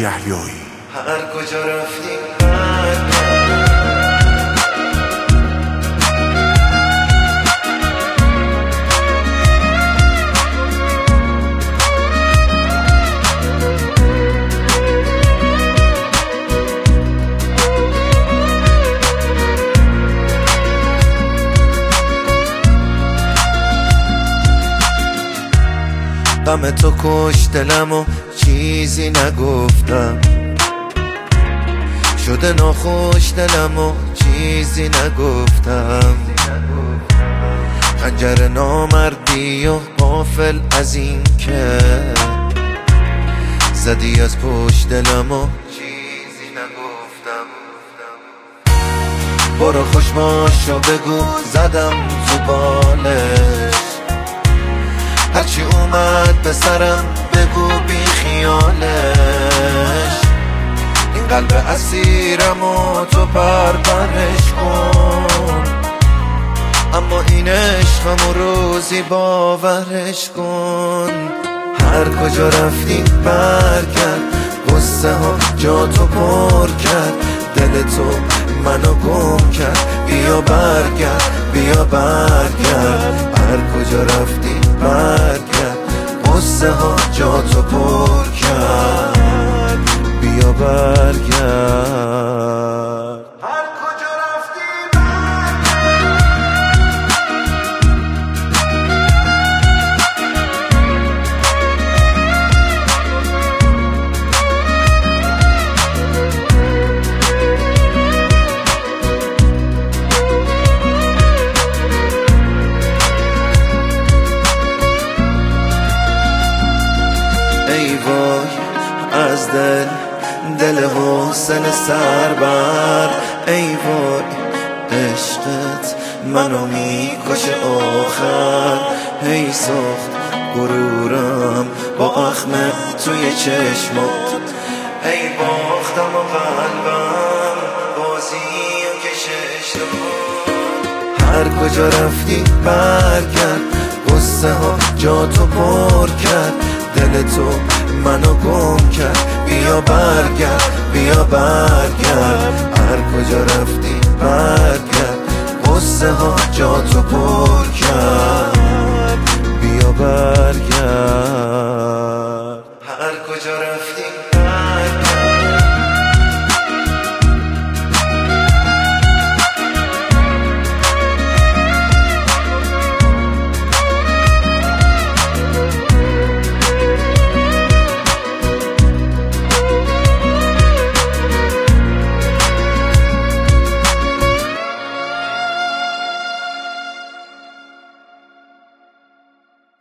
یحیایی. هر کجا رفتی غم تو کش دلم و چیزی نگفتم، شده ناخوش دلم و چیزی نگفتم. خنجر نامردی و غافل از این که زدی از پشت دلم و چیزی نگفتم. برو خوش باش و بگو زدم تو بالش، هرچی اومد به سرم بگو بی خیالش. این قلب اسیرم و تو پرپرش کن، اما این عشقم و روزی باورش کن. هر کجا رفتی برگرد، قصه ها جا تو پر کرد، دل تو منو گم کرد. بیا برگرد بیا برگرد، هر کجا رفتی برگرد، قصه ها جا تو پر کرد. بیا برگرد. ای وای از دل حسن سربر، ای وای عشقت منو میکشه آخر. ای سخت غرورم با اخم توی چشمات، ای باختم و قلبم بازی و کشش رو. هر کجا رفتی برگرد، قصه ها جا تو پر کرد، دل تو منو گم کرد. بیا برگرد بیا برگرد، هر کجا رفتی برگرد، قصه ها جا تو پر کرد. بیا برگرد.